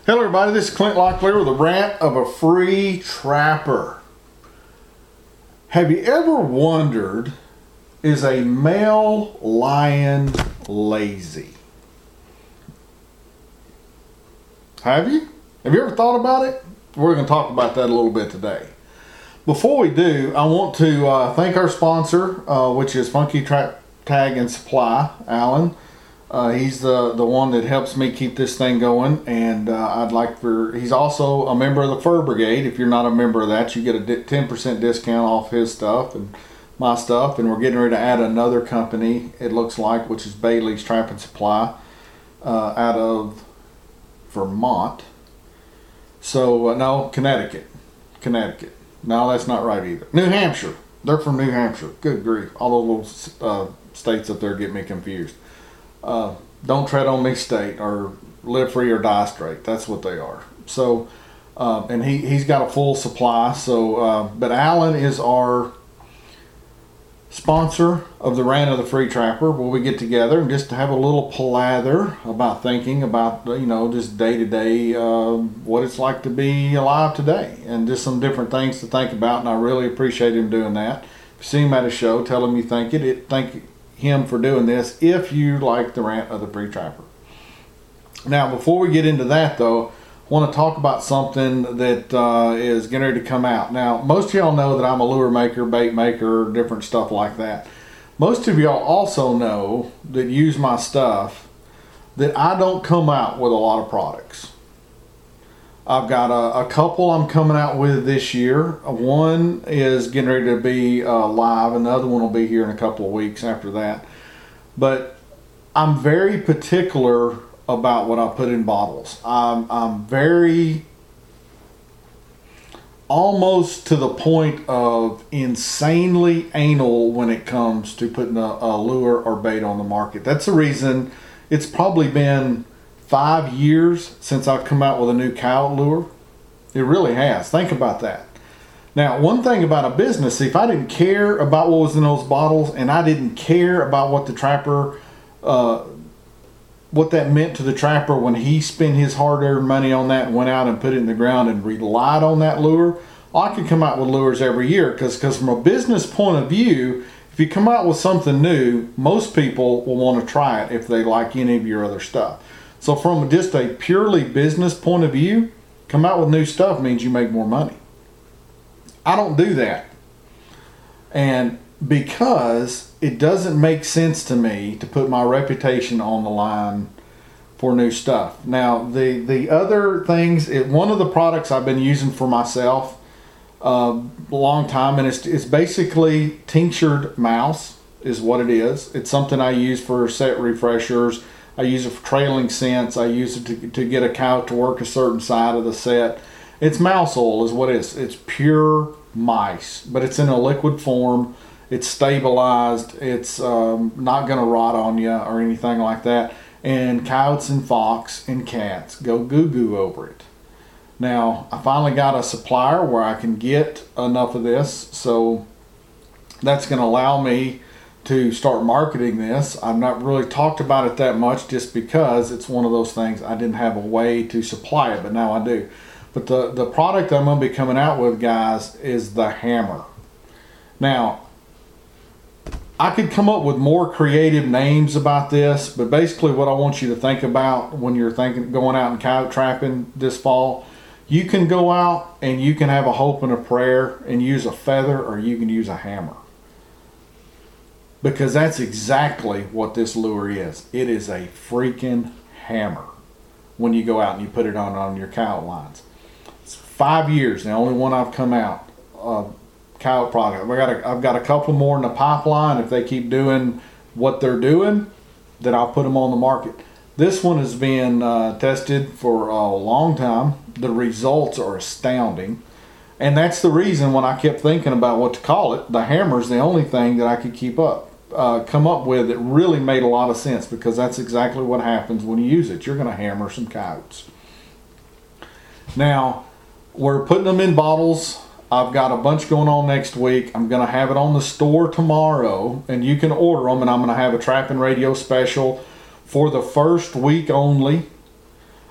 Hello everybody, this is Clint Locklear with a rant of a free trapper. Have you ever wondered, is a male lion lazy? Have you? Have you ever thought about it? We're going to talk about that a little bit today. Before we do, I want to thank our sponsor, which is Funky Trap Tag and Supply, Alan. He's the one that helps me keep this thing going, and he's also a member of the Fur Brigade. If you're not a member of that, you get a 10% discount off his stuff and my stuff, and we're getting ready to add another company, it looks like, which is Bailey's Trap and Supply, out of Vermont. So, no, Connecticut. No, that's not right either. New Hampshire. They're from New Hampshire. Good grief. All those little states up there get me confused. Don't tread on me state, or live free or die straight. That's what they are. So, and he's got a full supply. So, but Alan is our sponsor of the Rant of the Free Trapper, where we get together and just to have a little palather about thinking about, just day to day, what it's like to be alive today, and just some different things to think about. And I really appreciate him doing that. If you see him at a show, tell him you thank him for doing this if you like the Rant of the Free Trapper. Now, before we get into that, though, I want to talk about something that is getting ready to come out. Now, most of y'all know that I'm a lure maker, bait maker, different stuff like that. Most of y'all also know that use my stuff that I don't come out with a lot of products. I've got a couple I'm coming out with this year. One is getting ready to be live. Another one will be here in a couple of weeks after that. But I'm very particular about what I put in bottles. I'm very, almost to the point of insanely anal when it comes to putting a lure or bait on the market. That's the reason it's probably been 5 years since I've come out with a new coyote lure. It really has. Think about that. Now, one thing about a business, if I didn't care about what was in those bottles, and I didn't care about what the trapper, what that meant to the trapper when he spent his hard-earned money on that and went out and put it in the ground and relied on that lure, I could come out with lures every year, because from a business point of view, if you come out with something new, most people will want to try it if they like any of your other stuff. So from just a purely business point of view, come out with new stuff means you make more money. I don't do that. And because it doesn't make sense to me to put my reputation on the line for new stuff. Now, the other things, one of the products I've been using for myself a long time, and it's basically tinctured mouse is what it is. It's something I use for set refreshers. I use it for trailing scents. I use it to get a cow to work a certain side of the set. It's mouse oil is what it is. It's pure mice, but it's in a liquid form. It's stabilized. It's not going to rot on you or anything like that. And coyotes and fox and cats go goo-goo over it. Now, I finally got a supplier where I can get enough of this, so that's going to allow me to start marketing this. I've not really talked about it that much just because it's one of those things I didn't have a way to supply it, but now I do. But the product I'm going to be coming out with, guys, is the hammer. Now, I could come up with more creative names about this, but basically what I want you to think about when you're going out and coyote trapping this fall, you can go out and you can have a hope and a prayer and use a feather, or you can use a hammer. Because that's exactly what this lure is. It is a freaking hammer when you go out and you put it on your coyote lines. It's 5 years, the only one I've come out, coyote product. I've got a couple more in the pipeline. If they keep doing what they're doing, then I'll put them on the market. This one has been tested for a long time. The results are astounding. And that's the reason when I kept thinking about what to call it, the hammer's the only thing that I could come up with that really made a lot of sense, because that's exactly what happens when you use it. You're going to hammer some coyotes. Now, we're putting them in bottles. I've got a bunch going on next week. I'm going to have it on the store tomorrow, and you can order them, and I'm going to have a Trapping Radio special for the first week only.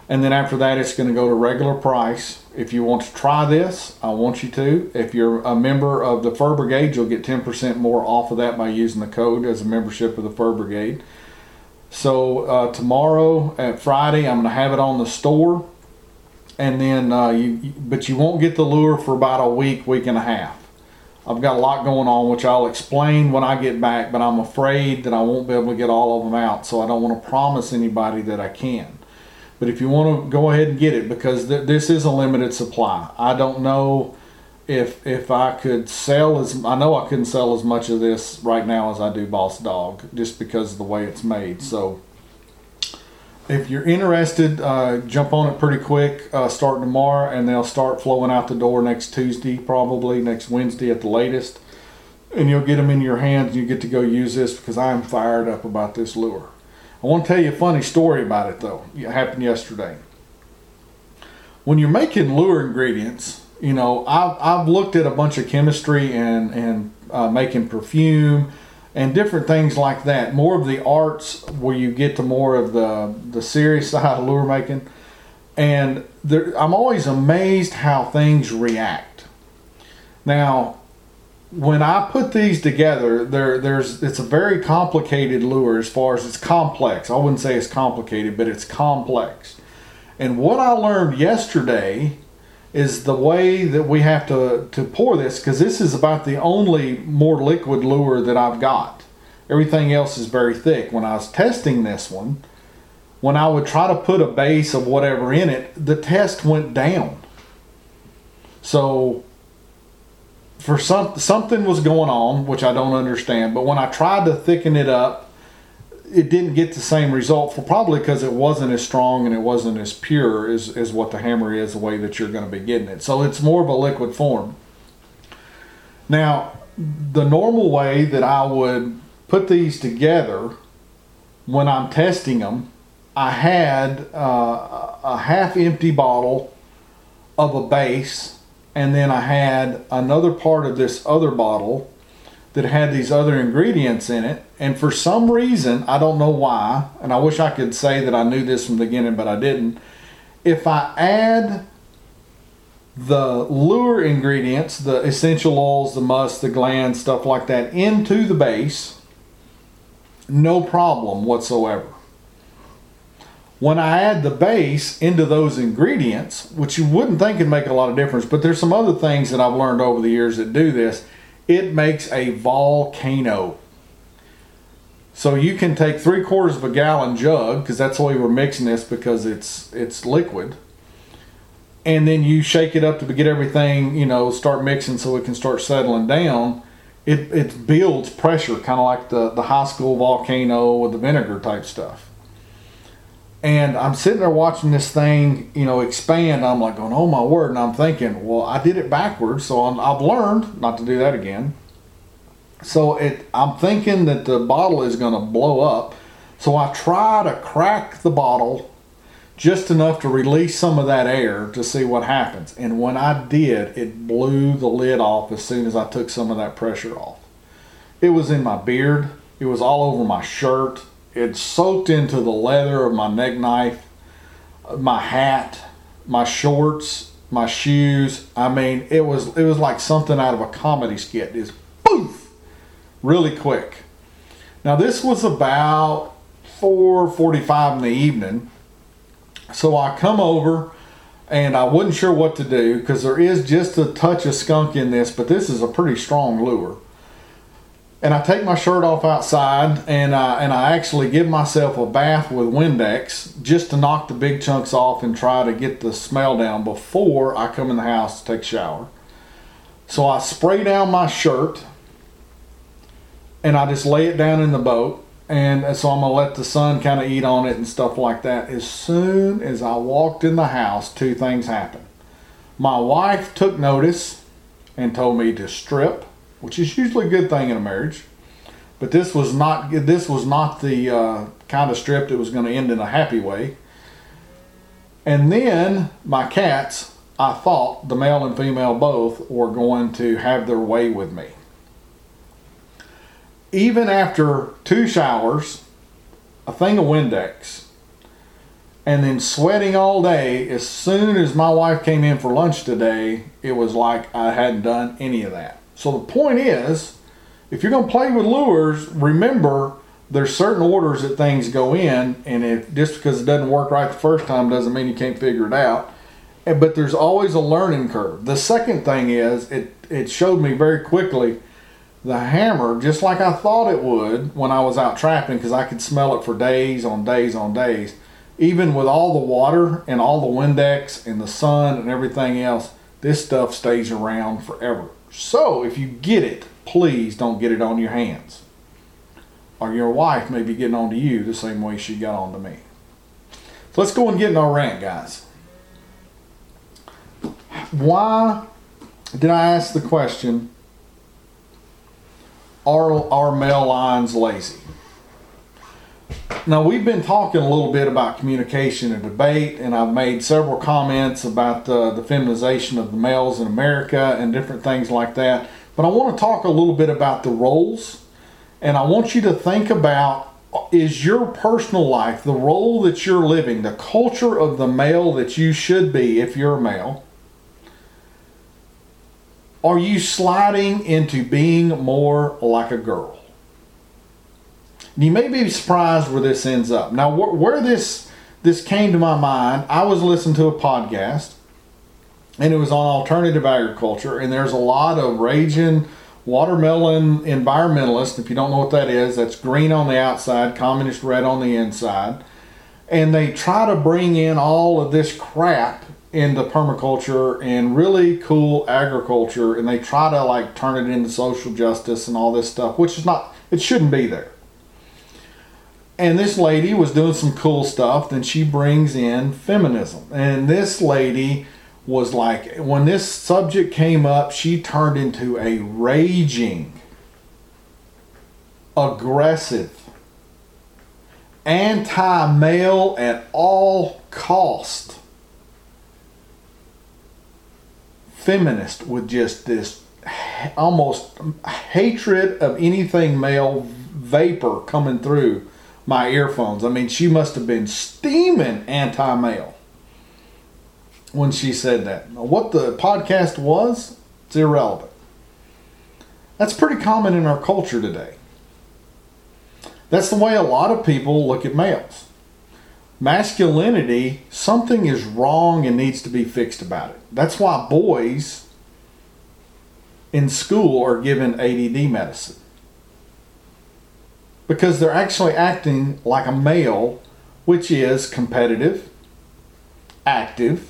And then after that, it's going to go to regular price. If you want to try this, I want you to. If you're a member of the Fur Brigade, you'll get 10% more off of that by using the code as a membership of the Fur Brigade. So tomorrow at Friday, I'm going to have it on the store. And then, but you won't get the lure for about a week and a half. I've got a lot going on, which I'll explain when I get back, but I'm afraid that I won't be able to get all of them out. So I don't want to promise anybody that I can. But if you want to go ahead and get it, because this is a limited supply. I don't know if I could sell I know I couldn't sell as much of this right now as I do Boss Dog, just because of the way it's made. So if you're interested, jump on it pretty quick, starting tomorrow, and they'll start flowing out the door next Tuesday, probably next Wednesday at the latest. And you'll get them in your hands and you get to go use this, because I'm fired up about this lure. I want to tell you a funny story about it, though. It happened yesterday. When you're making lure ingredients, you know, I've looked at a bunch of chemistry and making perfume and different things like that. More of the arts where you get to more of the serious side of lure making. And I'm always amazed how things react. Now, when I put these together, it's a very complicated lure as far as it's complex. I wouldn't say it's complicated, but it's complex. And what I learned yesterday is the way that we have to pour this, because this is about the only more liquid lure that I've got. Everything else is very thick. When I was testing this one, when I would try to put a base of whatever in it, the test went down. So for something was going on, which I don't understand, but when I tried to thicken it up, it didn't get the same result, probably because it wasn't as strong and it wasn't as pure as what the hammer is, the way that you're going to be getting it. So it's more of a liquid form. Now, the normal way that I would put these together when I'm testing them, I had a half empty bottle of a base, and then I had another part of this other bottle that had these other ingredients in it. And for some reason, I don't know why, and I wish I could say that I knew this from the beginning, but I didn't. If I add the lure ingredients, the essential oils, the musk, the gland, stuff like that, into the base, no problem whatsoever. When I add the base into those ingredients, which you wouldn't think would make a lot of difference, but there's some other things that I've learned over the years that do this, it makes a volcano. So you can take 3/4 of a gallon jug, because that's the way we're mixing this, because it's liquid, and then you shake it up to get everything, start mixing so it can start settling down. It builds pressure, kind of like the high school volcano with the vinegar type stuff. And I'm sitting there watching this thing, expand. I'm like going, oh my word. And I'm thinking, well, I did it backwards. So I've learned not to do that again. So I'm thinking that the bottle is going to blow up. So I try to crack the bottle just enough to release some of that air to see what happens. And when I did, it blew the lid off as soon as I took some of that pressure off. It was in my beard. It was all over my shirt. It soaked into the leather of my neck knife, my hat, my shorts, my shoes. I mean, it was like something out of a comedy skit. It's poof, really quick. Now this was about 4:45 in the evening. So I come over, and I wasn't sure what to do, because there is just a touch of skunk in this, but this is a pretty strong lure. And I take my shirt off outside, and I actually give myself a bath with Windex just to knock the big chunks off and try to get the smell down before I come in the house to take a shower. So I spray down my shirt, and I just lay it down in the boat. And so I'm going to let the sun kind of eat on it and stuff like that. As soon as I walked in the house, two things happened. My wife took notice and told me to strip, which is usually a good thing in a marriage. But this was not the kind of strip that was going to end in a happy way. And then my cats, I thought, the male and female both, were going to have their way with me. Even after 2 showers, a thing of Windex, and then sweating all day. As soon as my wife came in for lunch today, it was like I hadn't done any of that. So the point is, if you're going to play with lures, remember there's certain orders that things go in, and if just because it doesn't work right the first time doesn't mean you can't figure it out. But there's always a learning curve. The second thing is, it showed me very quickly the hammer, just like I thought it would when I was out trapping, because I could smell it for days on days on days. Even with all the water and all the Windex and the sun and everything else, this stuff stays around forever. So if you get it, please don't get it on your hands. Or your wife may be getting on to you the same way she got on to me. So let's go and get in our rant, guys. Why did I ask the question, are male lions lazy? Now, we've been talking a little bit about communication and debate, and I've made several comments about the feminization of the males in America and different things like that. But I want to talk a little bit about the roles, and I want you to think about, is your personal life, the role that you're living, the culture of the male that you should be if you're a male, are you sliding into being more like a girl? You may be surprised where this ends up. Now, where this came to my mind, I was listening to a podcast, and it was on alternative agriculture, and there's a lot of raging watermelon environmentalists. If you don't know what that is, that's green on the outside, communist red on the inside. And they try to bring in all of this crap into permaculture and really cool agriculture, and they try to like turn it into social justice and all this stuff, which is not, it shouldn't be there. And this lady was doing some cool stuff. Then she brings in feminism. And this lady was like, when this subject came up, she turned into a raging, aggressive, anti-male at all cost feminist with just this almost hatred of anything male vapor coming through my earphones. I mean, she must have been steaming anti-male when she said that. Now, what the podcast was, it's irrelevant. That's pretty common in our culture today. That's the way a lot of people look at males. Masculinity, something is wrong and needs to be fixed about it. That's why boys in school are given ADD medicine. Because they're actually acting like a male, which is competitive, active,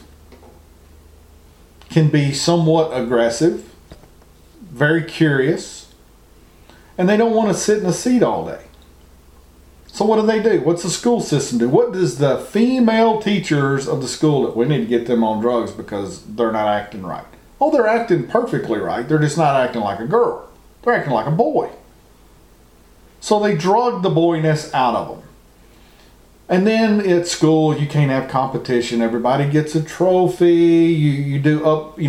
can be somewhat aggressive, very curious, and they don't want to sit in a seat all day. So what do? What's the school system do? What does the female teachers of the school do? We need to get them on drugs because they're not acting right. Oh, they're acting perfectly right. They're just not acting like a girl. They're acting like a boy. So they drug the boyness out of them. And then at school, you can't have competition. Everybody gets a trophy. You do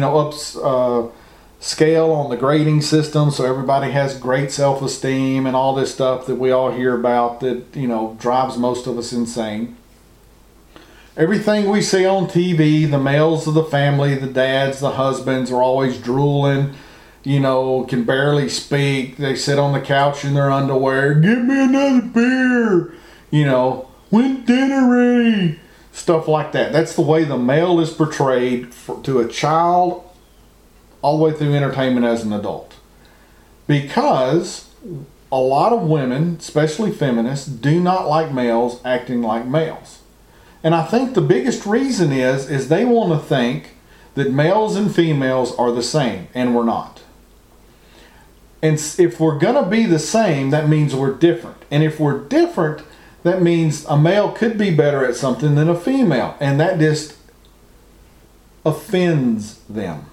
scale on the grading system, so everybody has great self-esteem and all this stuff that we all hear about that, drives most of us insane. Everything we see on TV, the males of the family, the dads, the husbands are always drooling, can barely speak. They sit on the couch in their underwear. Give me another beer. When dinner ready? Stuff like that. That's the way the male is portrayed to a child all the way through entertainment as an adult. Because a lot of women, especially feminists, do not like males acting like males. And I think the biggest reason is they want to think that males and females are the same, and we're not. And if we're going to be the same, that means we're different. And if we're different, that means a male could be better at something than a female. And that just offends them.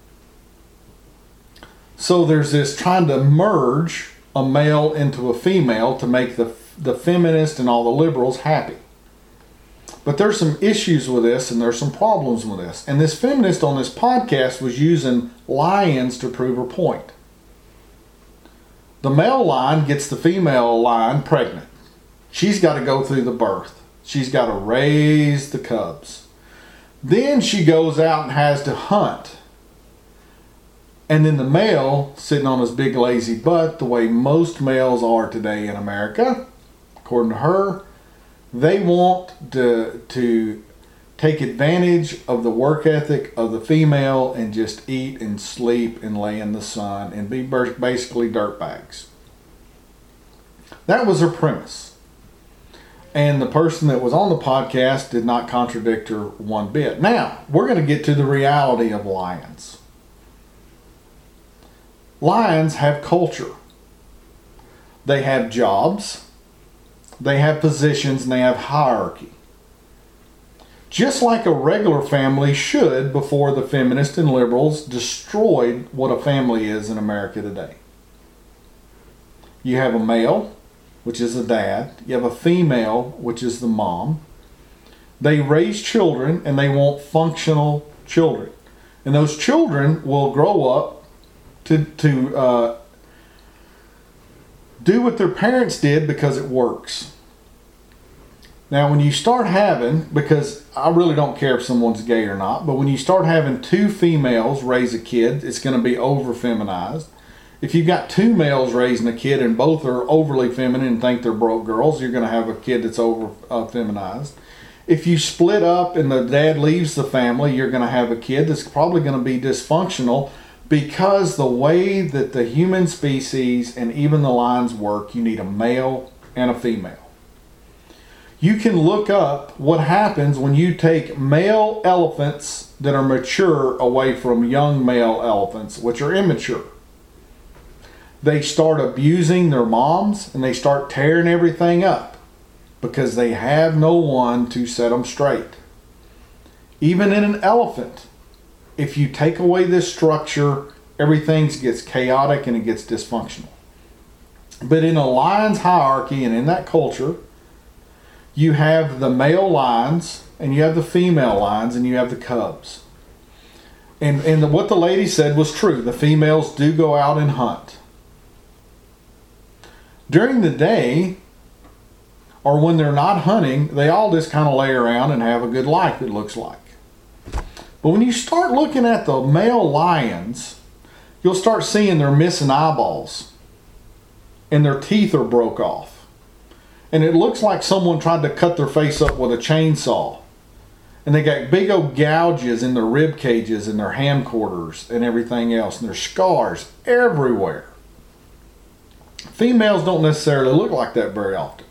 So there's this trying to merge a male into a female to make the feminists and all the liberals happy. But there's some issues with this, and there's some problems with this. And this feminist on this podcast was using lions to prove her point. The male lion gets the female lion pregnant. She's got to go through the birth. She's got to raise the cubs. Then she goes out and has to hunt. And then the male, sitting on his big lazy butt, the way most males are today in America, according to her, they want to take advantage of the work ethic of the female and just eat and sleep and lay in the sun and be basically dirtbags. That was her premise. And the person that was on the podcast did not contradict her one bit. Now, we're going to get to the reality of lions. Lions have culture. They have jobs. They have positions, and they have hierarchy. Just like a regular family should before the feminists and liberals destroyed what a family is in America today. You have a male, which is a dad. You have a female, which is the mom. They raise children, and they want functional children. And those children will grow up to do what their parents did because it works. Now, when you start having, because I really don't care if someone's gay or not, but when you start having two females raise a kid, it's going to be over feminized. If you've got two males raising a kid and both are overly feminine and think they're broke girls, you're going to have a kid that's over feminized. If you split up and the dad leaves the family, you're going to have a kid that's probably going to be dysfunctional, because the way that the human species and even the lions work, you need a male and a female. You can look up what happens when you take male elephants that are mature away from young male elephants, which are immature. They start abusing their moms and they start tearing everything up because they have no one to set them straight. Even in an elephant, if you take away this structure, everything gets chaotic and it gets dysfunctional. But in a lion's hierarchy and in that culture, you have the male lions and you have the female lions and you have the cubs. And what the lady said was true. The females do go out and hunt. During the day, or when they're not hunting, they all just kind of lay around and have a good life, it looks like. But when you start looking at the male lions, you'll start seeing they're missing eyeballs and their teeth are broke off. And it looks like someone tried to cut their face up with a chainsaw. And they got big old gouges in their rib cages and their hindquarters and everything else. And there's scars everywhere. Females don't necessarily look like that very often.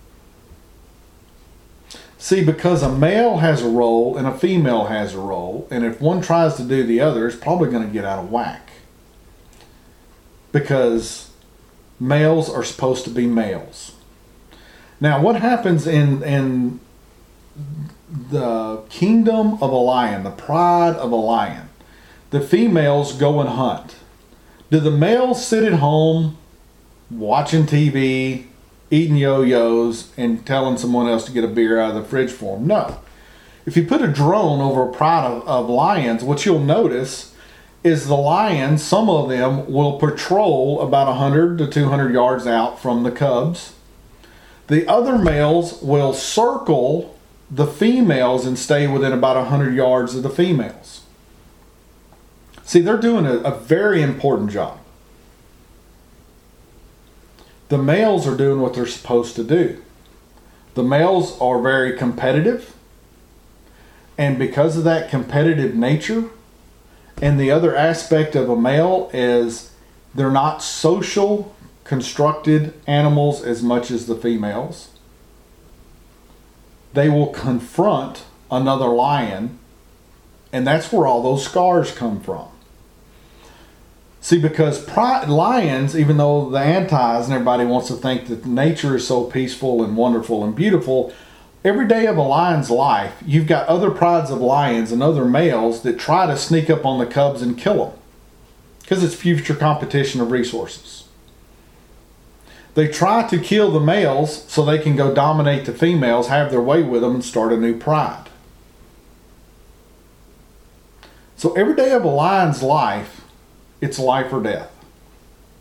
See, because a male has a role and a female has a role, and if one tries to do the other, it's probably going to get out of whack. Because males are supposed to be males. Now, what happens in the kingdom of a lion, the pride of a lion? The females go and hunt. Do the males sit at home watching TV, eating yo-yos, and telling someone else to get a beer out of the fridge for them? No. If you put a drone over a pride of lions, what you'll notice is the lions, some of them will patrol about 100 to 200 yards out from the cubs. The other males will circle the females and stay within about 100 yards of the females. See, they're doing a very important job. The males are doing what they're supposed to do. The males are very competitive. And because of that competitive nature, and the other aspect of a male is they're not social, constructed animals as much as the females. They will confront another lion, and that's where all those scars come from. See, because lions, even though the antis and everybody wants to think that nature is so peaceful and wonderful and beautiful, every day of a lion's life, you've got other prides of lions and other males that try to sneak up on the cubs and kill them. Because it's future competition of resources. They try to kill the males so they can go dominate the females, have their way with them, and start a new pride. So every day of a lion's life, it's life or death.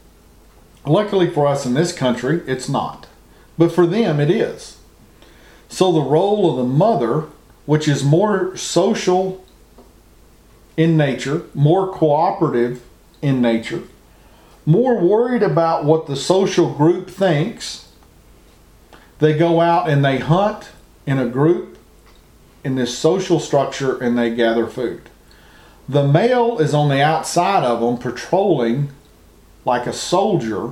Luckily for us in this country, it's not. But for them, it is. So the role of the mother, which is more social in nature, more cooperative in nature, more worried about what the social group thinks. They go out and they hunt in a group in this social structure and they gather food. The male is on the outside of them patrolling like a soldier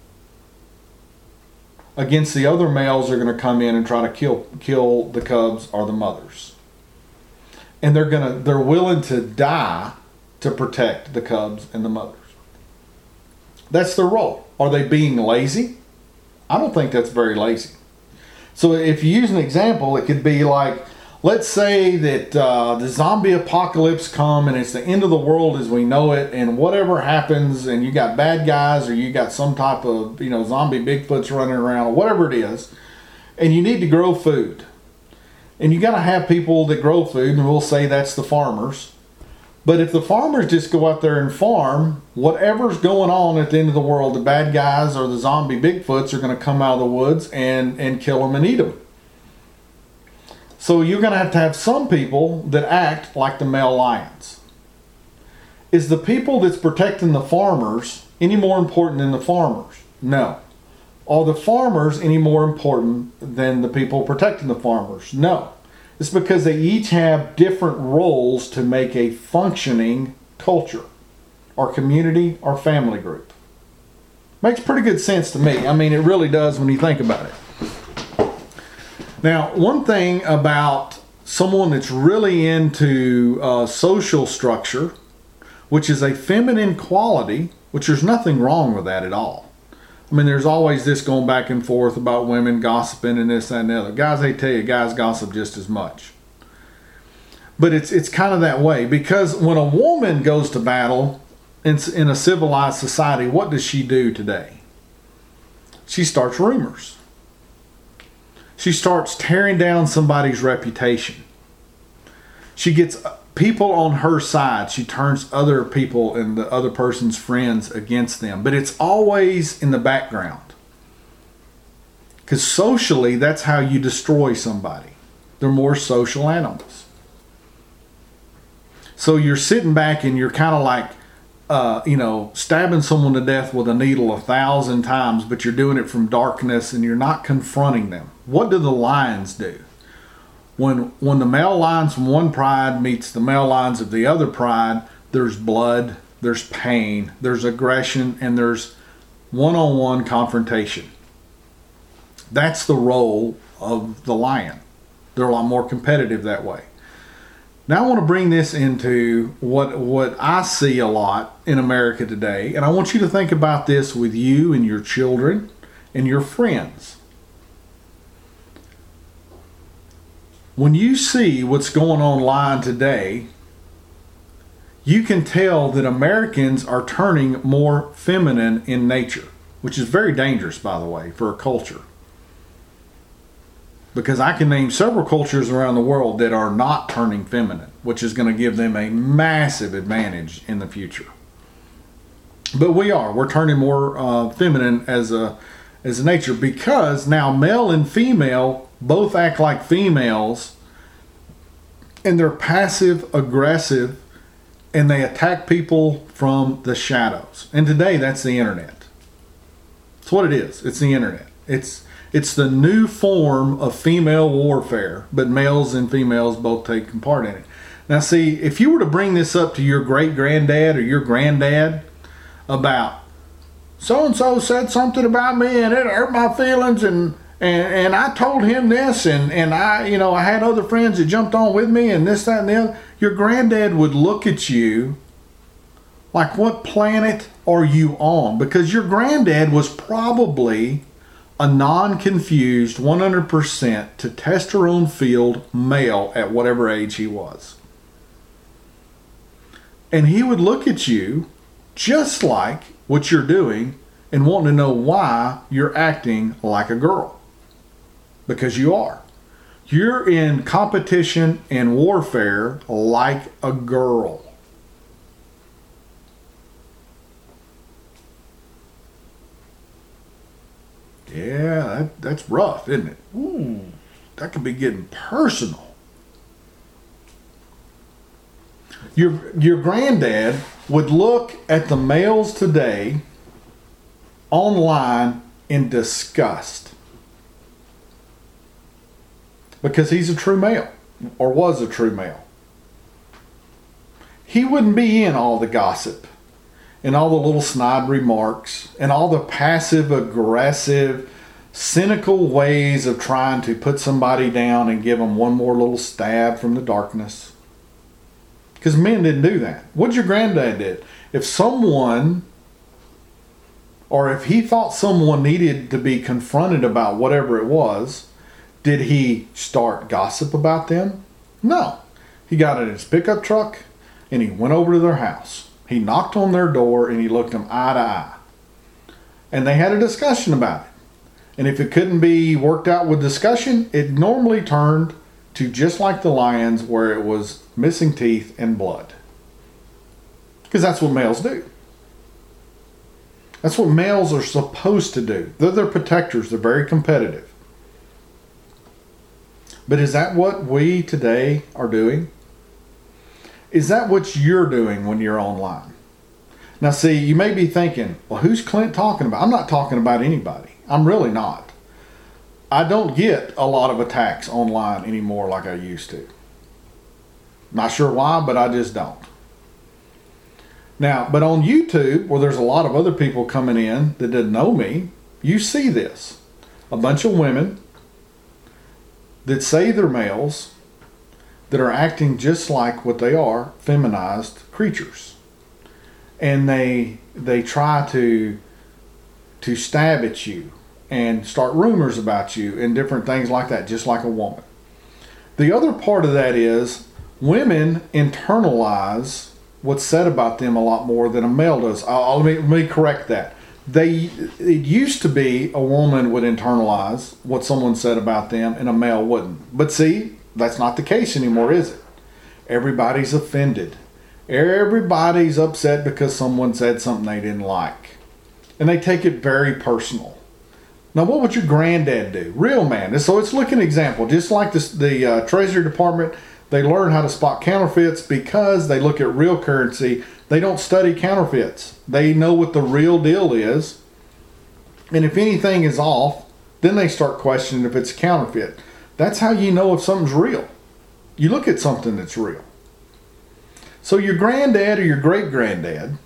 against the other males that are going to come in and try to kill the cubs or the mothers. And they're willing to die to protect the cubs and the mothers. That's their role. Are they being lazy? I don't think that's very lazy. So if you use an example, it could be like, let's say that the zombie apocalypse come and it's the end of the world as we know it, and whatever happens, and you got bad guys or you got some type of zombie Bigfoots running around or whatever it is, and you need to grow food. And you got to have people that grow food, and we'll say that's the farmers. But if the farmers just go out there and farm, whatever's going on at the end of the world, the bad guys or the zombie Bigfoots are going to come out of the woods and kill them and eat them. So you're going to have some people that act like the male lions. Is the people that's protecting the farmers any more important than the farmers? No. Are the farmers any more important than the people protecting the farmers? No. It's because they each have different roles to make a functioning culture or community or family group. Makes pretty good sense to me. I mean, it really does when you think about it. Now, one thing about someone that's really into social structure, which is a feminine quality, which there's nothing wrong with that at all. I mean, there's always this going back and forth about women gossiping and this, that, and the other. Guys, they tell you, guys gossip just as much. But it's kind of that way, because when a woman goes to battle in a civilized society, what does she do today? She starts rumors. She starts tearing down somebody's reputation. She gets people on her side. She turns other people and the other person's friends against them. But it's always in the background. Because socially, that's how you destroy somebody. They're more social animals. So you're sitting back and you're kind of like, stabbing someone to death with a needle 1,000 times, but you're doing it from darkness and you're not confronting them. What do the lions do? When the male lions from one pride meets the male lions of the other pride, there's blood, there's pain, there's aggression, and there's one-on-one confrontation. That's the role of the lion. They're a lot more competitive that way. Now I want to bring this into what I see a lot in America today, and I want you to think about this with you and your children and your friends. When you see what's going on online today, you can tell that Americans are turning more feminine in nature, which is very dangerous, by the way, for a culture. Because I can name several cultures around the world that are not turning feminine, which is going to give them a massive advantage in the future. But we're turning more feminine as a nature, because now male and female both act like females, and they're passive aggressive, and they attack people from the shadows. And today that's the internet. It's what it is. It's the internet. It's the new form of female warfare, but males and females both taking part in it. Now see, if you were to bring this up to your great-granddad or your granddad about so-and-so said something about me and it hurt my feelings, and I told him this, and I had other friends that jumped on with me and this, that, and the other, your granddad would look at you like, what planet are you on? Because your granddad was probably a non-confused 100% to testosterone field male at whatever age he was. And he would look at you just like what you're doing and wanting to know why you're acting like a girl. Because you are. You're in competition and warfare like a girl. Yeah, that's rough, isn't it? Ooh. that could be getting personal. Your granddad would look at the males today online in disgust. Because he's a true male, or was a true male. He wouldn't be in all the gossip and all the little snide remarks and all the passive aggressive, cynical ways of trying to put somebody down and give them one more little stab from the darkness. Because men didn't do that. What your granddad did. If someone, or if he thought someone needed to be confronted about whatever it was, did he start gossip about them? No. He got in his pickup truck and he went over to their house. He knocked on their door and he looked them eye to eye. And they had a discussion about it. And if it couldn't be worked out with discussion, it normally turned to just like the lions, where it was missing teeth and blood. Because that's what males do. That's what males are supposed to do. They're their protectors. They're very competitive. But is that what we today are doing? Is that what you're doing when you're online? Now see, you may be thinking, well, who's Clint talking about? I'm not talking about anybody. I'm really not. I don't get a lot of attacks online anymore like I used to. Not sure why, but I just don't. Now, but on YouTube, where there's a lot of other people coming in that didn't know me, you see this. A bunch of women that say they're males that are acting just like what they are, feminized creatures. And they try to stab at you and start rumors about you and different things like that, just like a woman. The other part of that is women internalize what's said about them a lot more than a male does. Let me correct that. It used to be a woman would internalize what someone said about them and a male wouldn't. But see, that's not the case anymore, is it? Everybody's offended. Everybody's upset because someone said something they didn't like. And they take it very personal. Now, what would your granddad do? Real man. So let's look at an example. Just like the Treasury Department, they learn how to spot counterfeits because they look at real currency. They don't study counterfeits. They know what the real deal is. And if anything is off, then they start questioning if it's a counterfeit. That's how you know if something's real. You look at something that's real. So your granddad or your great-granddad,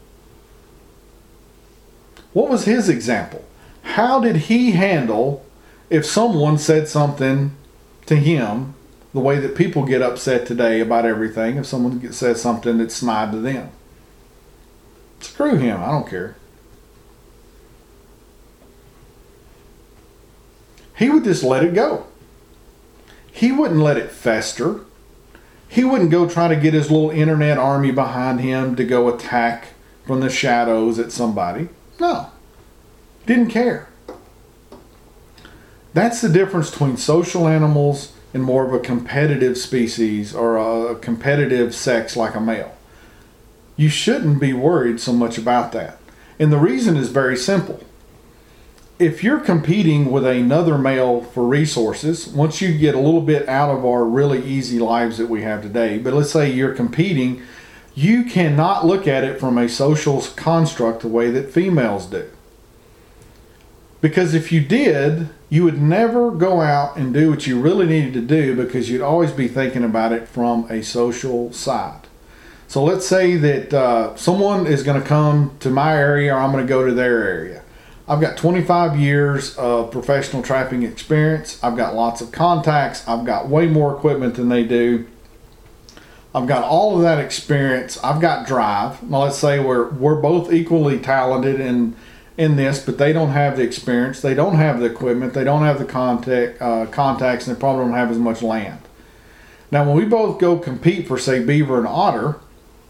what was his example? How did he handle if someone said something to him the way that people get upset today about everything if someone says something that's snide to them? Screw him, I don't care. He would just let it go. He wouldn't let it fester. He wouldn't go try to get his little internet army behind him to go attack from the shadows at somebody. No. Didn't care. That's the difference between social animals and more of a competitive species or a competitive sex like a male. You shouldn't be worried so much about that. And the reason is very simple. If you're competing with another male for resources, once you get a little bit out of our really easy lives that we have today, but let's say you're competing, you cannot look at it from a social construct the way that females do. Because if you did, you would never go out and do what you really needed to do because you'd always be thinking about it from a social side. So let's say that someone is going to come to my area or I'm going to go to their area. I've got 25 years of professional trapping experience. I've got lots of contacts. I've got way more equipment than they do. I've got all of that experience. I've got drive. Now let's say we're both equally talented in this, but they don't have the experience. They don't have the equipment. They don't have the contacts, and they probably don't have as much land. Now when we both go compete for, say, beaver and otter,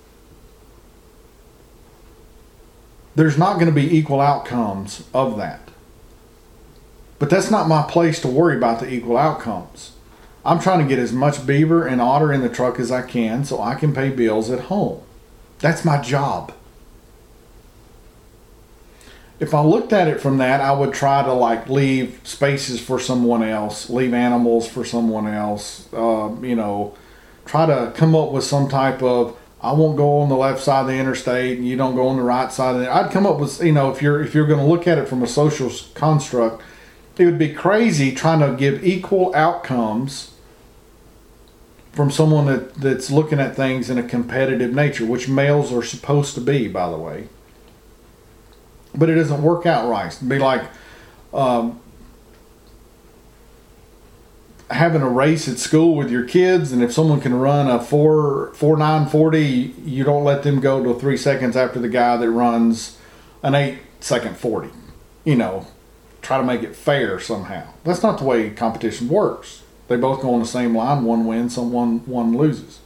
there's not going to be equal outcomes of that. But that's not my place to worry about the equal outcomes. I'm trying to get as much beaver and otter in the truck as I can so I can pay bills at home. That's my job. if I looked at it from that, I would try to like leave spaces for someone else, leave animals for someone else. Try to come up with some type of, I won't go on the left side of the interstate and you don't go on the right side of the. I'd come up with, if you're going to look at it from a social construct, it would be crazy trying to give equal outcomes from someone that's looking at things in a competitive nature, which males are supposed to be, by the way. But it doesn't work out right. It'd be like having a race at school with your kids, and if someone can run a 4.940, you don't let them go to 3 seconds after the guy that runs an 8-second 40. Try to make it fair somehow. That's not the way competition works. They both go on the same line. One wins, one loses.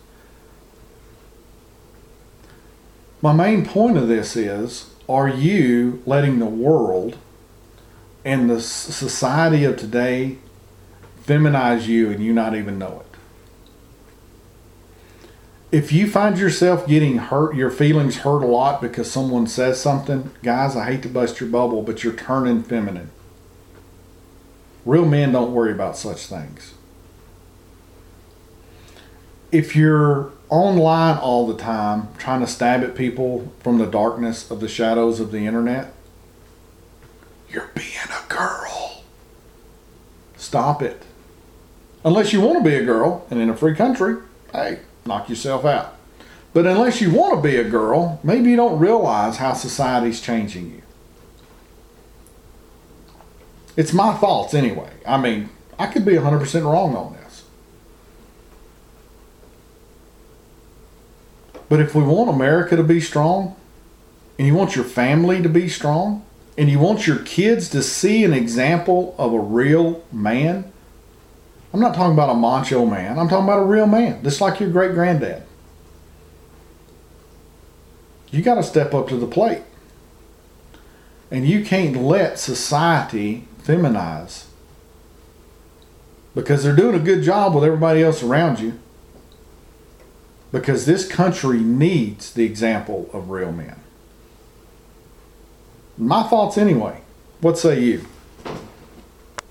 My main point of this is, are you letting the world and the society of today feminize you and you not even know it? If you find yourself getting hurt, your feelings hurt a lot because someone says something, guys, I hate to bust your bubble, but you're turning feminine. Real men don't worry about such things. If you're online all the time trying to stab at people from the darkness of the shadows of the internet, you're being a girl. Stop it. Unless you want to be a girl, and in a free country, hey, knock yourself out. But unless you want to be a girl, maybe you don't realize how society's changing you. It's my thoughts anyway. I mean, I could be 100% wrong on this. But if we want America to be strong, and you want your family to be strong, and you want your kids to see an example of a real man, I'm not talking about a macho man. I'm talking about a real man, just like your great granddad. You got to step up to the plate. And you can't let society feminize, because they're doing a good job with everybody else around you. Because this country needs the example of real men. My thoughts anyway. What say you?